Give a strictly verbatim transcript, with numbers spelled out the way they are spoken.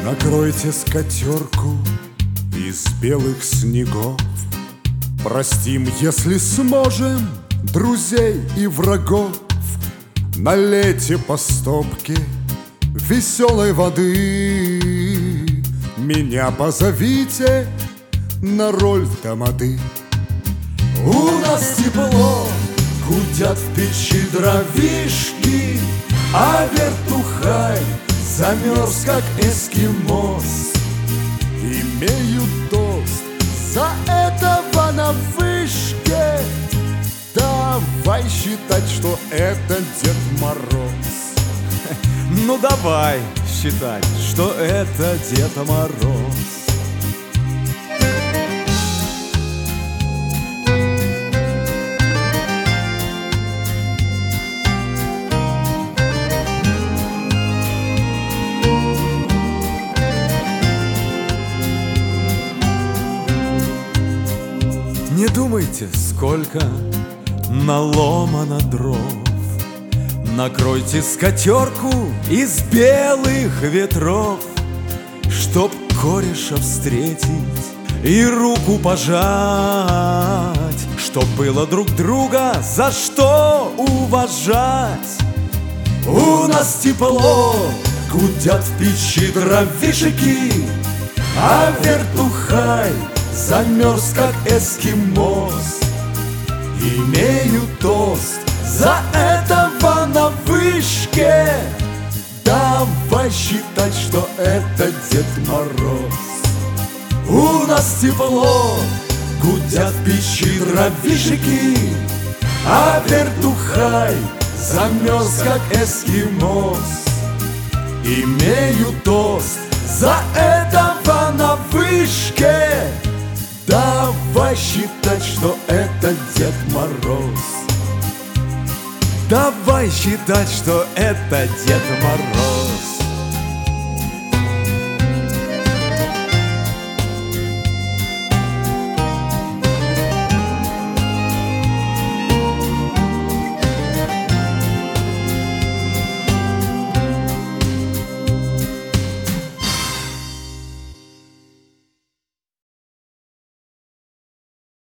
Накройте скатерку из белых снегов. Простим, если сможем, друзей и врагов. Налейте по стопке веселой воды. Меня позовите на роль тамады. У нас тепло, гудят в печи дровишки, а вертухай замерз, как эскимос. Имею тост за этого на вышке. Давай считать, что это Дед Мороз. Ну давай считать, что это Дед Мороз. Не думайте, сколько наломано дров. Накройте скатерку из белых ветров, чтоб кореша встретить и руку пожать, чтоб было друг друга за что уважать. У нас тепло, гудят в печи дровишки, а вертухай замерз, как эскимос. Имею тост за этого на вышке. Давай считать, что это Дед Мороз. У нас тепло, гудят в печи дровишки, а вертухай замерз, как эскимос. Имею тост за этого на вышке. Давай считать, что это Дед Мороз. Давай считать, что это Дед Мороз.